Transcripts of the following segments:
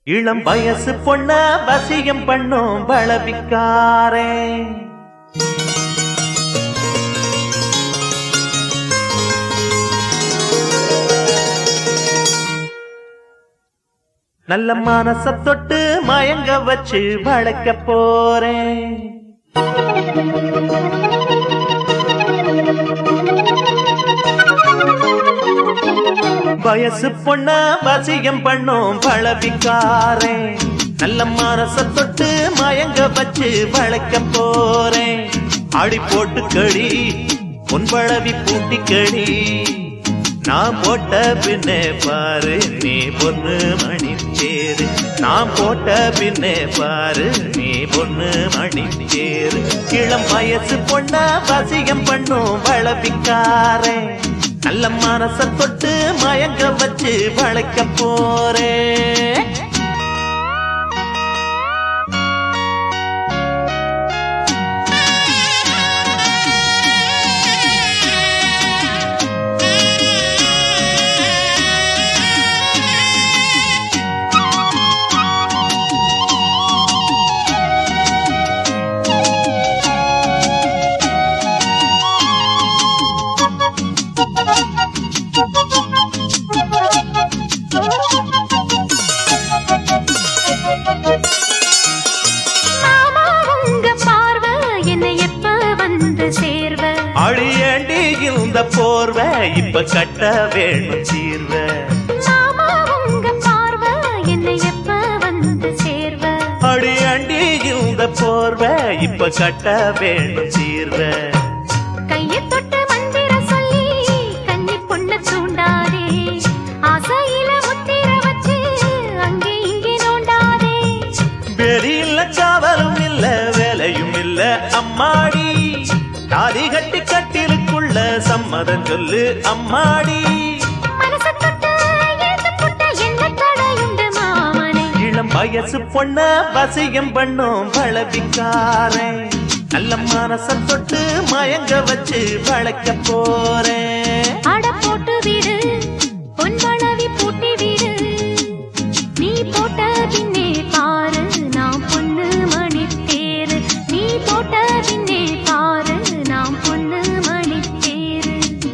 இளம் வயசு பொண்ண வசியம் பண்ணும் பலவிக்காரே நல்ல மனச தொட்டு மயங்க வச்சு வளர்க்க போறேன் வயசு பொண்ண வசியம் பண்ணும் பலவிக்காரே நல்ல மனச தொட்டு மயங்க வச்சு வளர்க்க போறேன் அடி போட்டு கடி உன் பழவி பூட்டி கடி நான் போட்ட பின்னே பாரு நீ பொண்ணு மணி தேரு நான் போட்ட பின்னே பாரு நீ பொண்ணு மணி தேரு இளம் வயசு பொண்ண வசியம் பண்ணும் வளவிக்காரே நல்ல மனச தொட்டு மயங்க வச்சு வளைக்க போறேன் அழியண்டி இந்த போர்வ இப்ப கட்ட வேணும் சீர்வ அழியண்டி இந்த போர்வ இப்ப கட்ட வேணும் சீர்வ கையை தொட்டு மந்திர சொல்லி கன்னி பொண்ணு தூண்டாதே ஆசையில முத்திர வச்சு அங்கே இங்கே நோண்டாதே வெறி இல்ல காவலும் இல்ல வேலையும் இல்ல அம்மாடி தாலி கட்டி கட்டிலுக்குள்ள சம்மதம் சொல்லு அம்மாடி இளம் வயசு பொண்ண வசியம் பண்ணும் பலவிக்காரே நல்ல மனச தொட்டு மயங்க வச்சு வளைக்க போறேன் அட போட்டு விடு பொன் பழவி பூட்டி விடு நீ போட்ட பின்னே பாரு நான் பொண்ணு மணி தேரு நீ போட்ட பின்னே பாரு நாம் பொண்ணு மணி தேரு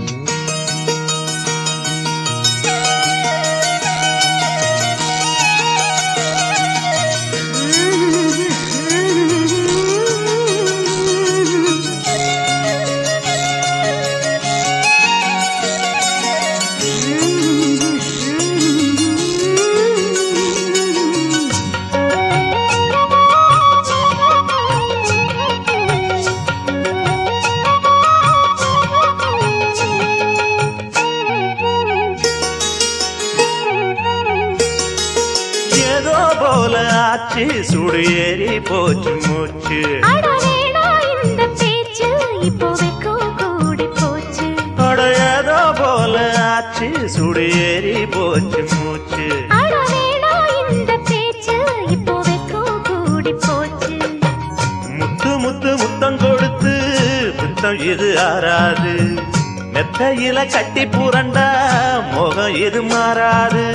ஏதோ போல ஆச்சு சுடு ஏறி போச்சு மூச்சு இந்த பேச்சு இப்போ வைக்கும் கூடி போச்சு ஏதோ போல ஆச்சு சுடு ஏறி போச்சு மூச்சு இந்த பேச்சு இப்போ வைக்கும் கூடி போச்சு முத்து முத்து முத்தம் கொடுத்து முத்தம் இது ஆறாது மெத்தையில கட்டி புரண்டா மோகம் இது மாறாது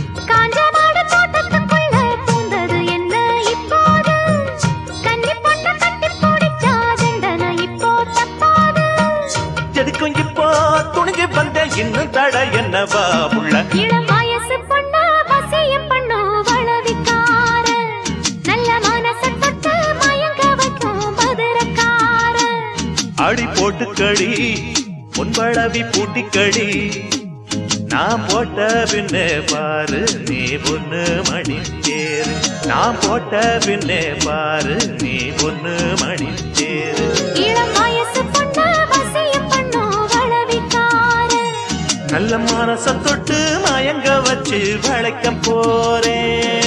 எதுக்கும் இப்போ துணிஞ்சு வந்த இன்னும் தட என்னவா உள்ள இளம் வயசு பொண்ணா வசியம் பண்ணோ வளவிக்கார நல்ல மனச தொட்டு மயங்க வைக்கும் மதுரக்கார அடி போட்டு கடி உன் பழவி பூட்டி கடி நான் போட்ட பின்னே பாரு நீ பொண்ணு மணி தேரு நான் போட்ட பின்னே பாரு நீ பொண்ணு மணி தேரு இளம் வயசு பொண்ணா வசியம் பண்ணோ வளவிக்கார நல்ல மனச தொட்டு மயங்க வச்சு வளைக்க போறேன்